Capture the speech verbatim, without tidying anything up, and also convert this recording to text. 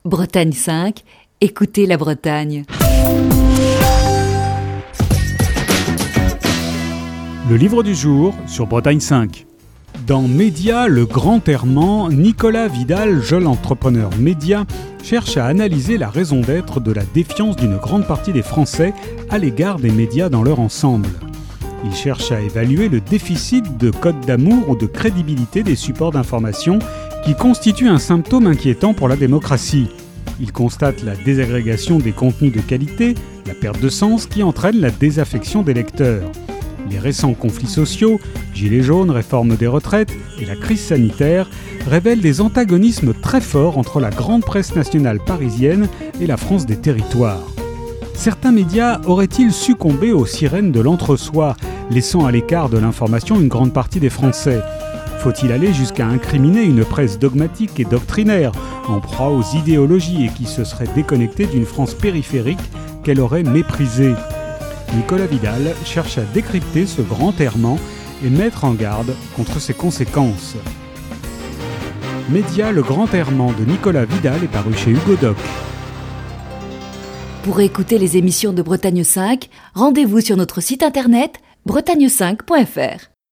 Bretagne cinq, écoutez la Bretagne. Le livre du jour sur Bretagne cinq. Dans Média, le grand errement, Nicolas Vidal, jeune entrepreneur média, cherche à analyser la raison d'être de la défiance d'une grande partie des Français à l'égard des médias dans leur ensemble. Il cherche à évaluer le déficit de code d'amour ou de crédibilité des supports d'information qui constitue un symptôme inquiétant pour la démocratie. Il constate la désagrégation des contenus de qualité, la perte de sens qui entraîne la désaffection des lecteurs. Les récents conflits sociaux, gilets jaunes, réforme des retraites et la crise sanitaire révèlent des antagonismes très forts entre la grande presse nationale parisienne et la France des territoires. Certains médias auraient-ils succombé aux sirènes de l'entre-soi, laissant à l'écart de l'information une grande partie des Français ? Faut-il aller jusqu'à incriminer une presse dogmatique et doctrinaire, en proie aux idéologies et qui se serait déconnectée d'une France périphérique qu'elle aurait méprisée ? Nicolas Vidal cherche à décrypter ce grand errement et mettre en garde contre ses conséquences. Média, le grand errement de Nicolas Vidal est paru chez Hugo Doc. Pour écouter les émissions de Bretagne cinq, rendez-vous sur notre site internet bretagne cinq point f r.